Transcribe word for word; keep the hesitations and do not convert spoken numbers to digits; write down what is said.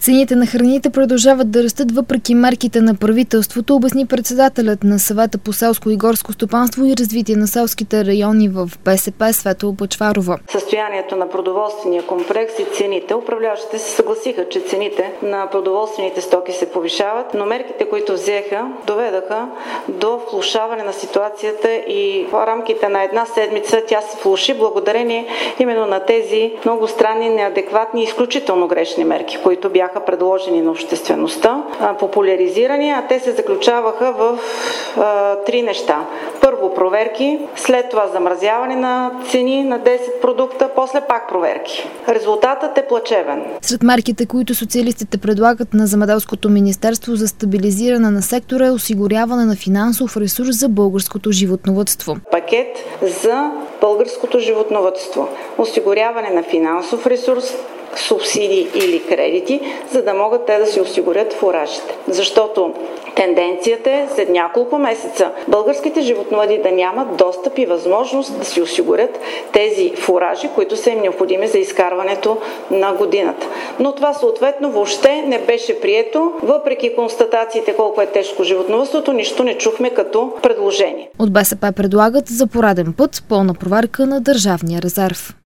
Цените на храните продължават да растат въпреки мерките на правителството, обясни председателят на Съвета по селско и горско стопанство и развитие на селските райони в БСП Светла Бъчварова. Състоянието на продоволствения комплекс и цените. Управляващите се съгласиха, че цените на продоволствените стоки се повишават, но мерките, които взеха, доведаха до влошаване на ситуацията и в рамките на една седмица тя се влоши благодарение именно на тези много странни, неадекватни и изключително грешни мерки, които бяха предложени на обществеността, популяризирани, а те се заключаваха в а, три неща. Първо проверки, след това замразяване на цени на десет продукта, после пак проверки. Резултатът е плачевен. Сред мерките, които социалистите предлагат на Земеделското министерство за стабилизиране на сектора, е осигуряване на финансов ресурс за българското животновъдство. Пакет за българското животновъдство. Осигуряване на финансов ресурс, субсидии или кредити, за да могат те да си осигурят фуражите. Защото тенденцията е след няколко месеца българските животновъди да нямат достъп и възможност да си осигурят тези фуражи, които са им необходими за изкарването на годината. Но това съответно въобще не беше прието. Въпреки констатациите колко е тежко животновъдството, нищо не чухме като предложение. От БСП предлагат за пореден път пълна проверка на държавния резерв.